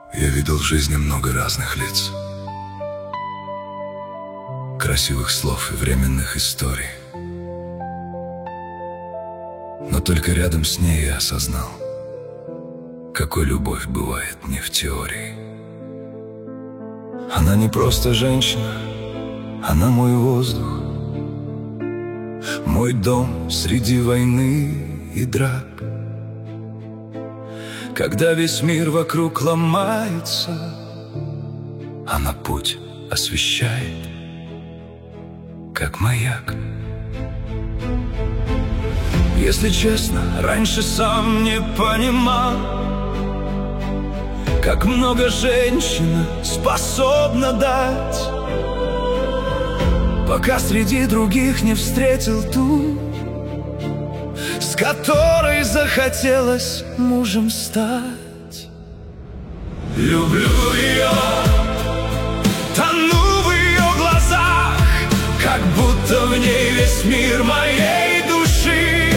Я видел в жизни много разных лиц, красивых слов и временных историй. Но только рядом с ней я осознал, какой любовь бывает не в теории. Она не просто женщина, она мой воздух, мой дом среди войны и драк. Когда весь мир вокруг ломается, она путь освещает, как маяк. Если честно, раньше сам не понимал, как много женщина способна дать, пока среди других не встретил ту, с которой захотелось мужем стать. Люблю ее, тону в ее глазах, как будто в ней весь мир моей души.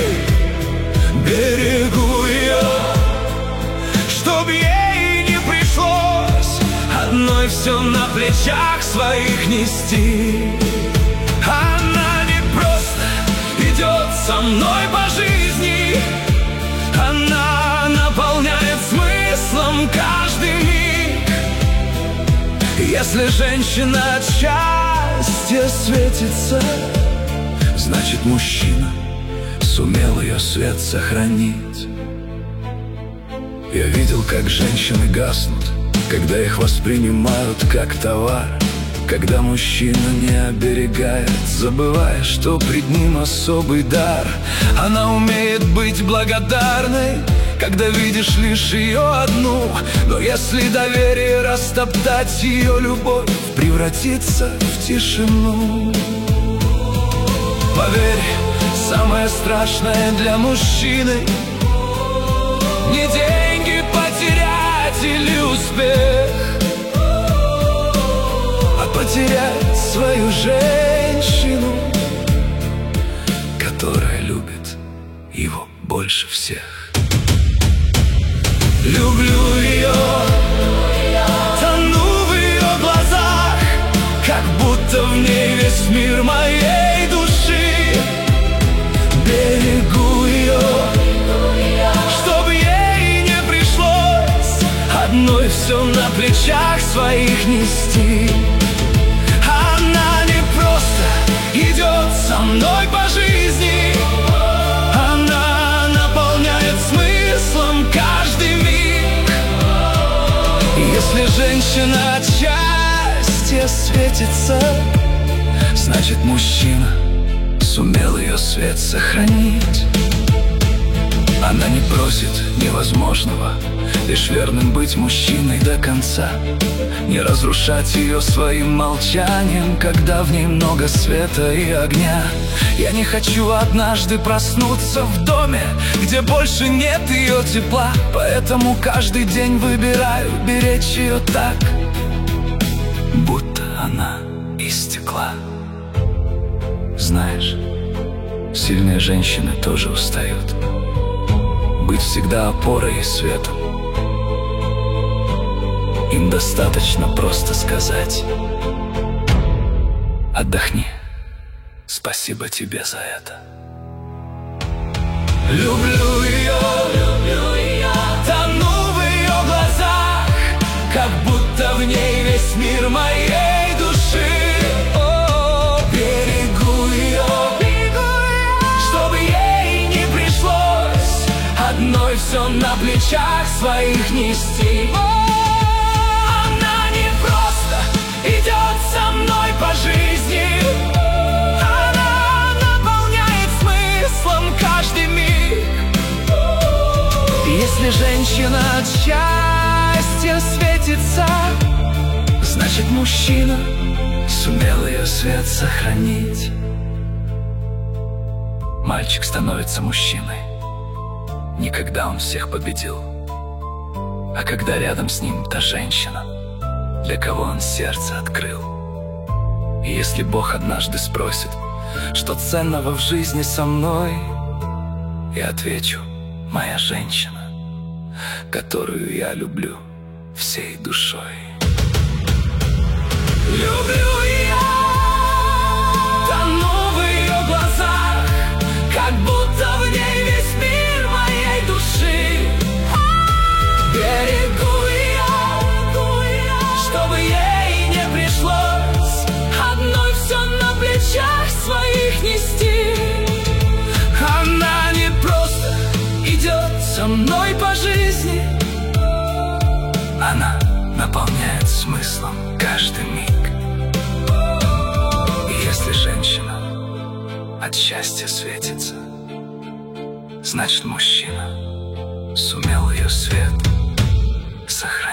Берегу ее, чтоб ей не пришлось одной все на плечах своих нести. Она не просто идет со мной по жизни, она наполняет смыслом каждый миг. Если женщина от счастья светится, значит мужчина сумел ее свет сохранить. Я видел, как женщины гаснут, когда их воспринимают как товар, когда мужчина не оберегает, забывая, что пред ним особый дар. Она умеет быть благодарной, когда видишь лишь ее одну. Но если доверие растоптать, ее любовь превратится в тишину. Поверь, самое страшное для мужчины не деньги потерять или успех, а потерять свою женщину, которая любит его больше всех. Люблю ее, тону в ее глазах, как будто в ней весь мир моей души. Берегу ее, чтоб ей не пришлось одной все на плечах своих нести. Она не просто идет со мной по жизни, она наполняет смыслом каждый миг. Если женщина от счастья светится, значит мужчина сумел ее свет сохранить. Она не просит невозможного, лишь верным быть мужчиной до конца, не разрушать ее своим молчанием, когда в ней много света и огня. Я не хочу однажды проснуться в доме, где больше нет ее тепла, поэтому каждый день выбираю беречь ее так, будто она из стекла. Знаешь, сильные женщины тоже устают быть всегда опорой и светом. Им достаточно просто сказать: отдохни, спасибо тебе за это. Люблю ее, тону в ее глазах, как будто в ней весь мир моей души. Берегу ее, чтобы ей не пришлось одной все на плечах своих нести. Она не просто идет со мной по жизни, она наполняет смыслом каждый миг. Если женщина от счастья светится, значит мужчина сумел ее свет сохранить. Мальчик становится мужчиной не когда он всех победил, а когда рядом с ним та женщина, для кого он сердце открыл. И если Бог однажды спросит, что ценного в жизни со мной, я отвечу: моя женщина, которую я люблю всей душой. Люблю я, тону в ее глазах, как будто в ней весь мир моей души. Берегу я, чтобы ей не пришлось одной все на плечах своих нести. Она не просто идет со мной по жизни, она наполняет смыслом каждый миг. И если женщина от счастья светится, значит, мужчина сумел ее свет сохранить.